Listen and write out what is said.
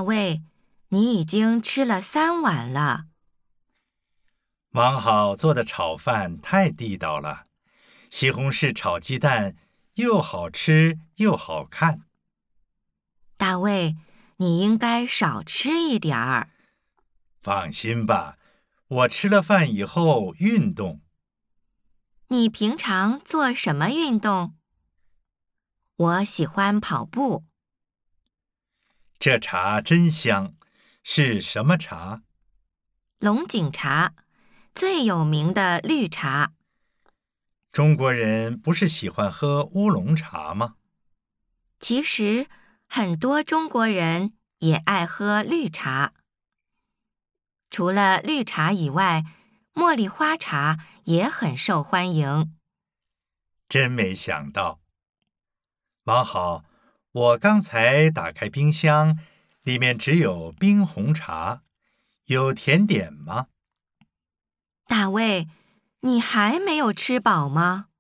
卫，你已经吃了3碗了。 王好做的炒饭太地道了，西红柿炒鸡蛋又好吃又好看。 大卫，你应该少吃一点儿。 放心吧，我吃了饭以后运动。 你平常做什么运动？我喜欢跑步。 这茶真香，是什么茶？ 龙井茶，最有名的绿茶。 中国人不是喜欢喝乌龙茶吗？ 其实，很多中国人也爱喝绿茶。除了绿茶以外，茉莉花茶也很受欢迎。 真没想到。王好，我刚才打开冰箱，里面只有冰红茶，有甜点吗？ 大卫，你还没有吃饱吗？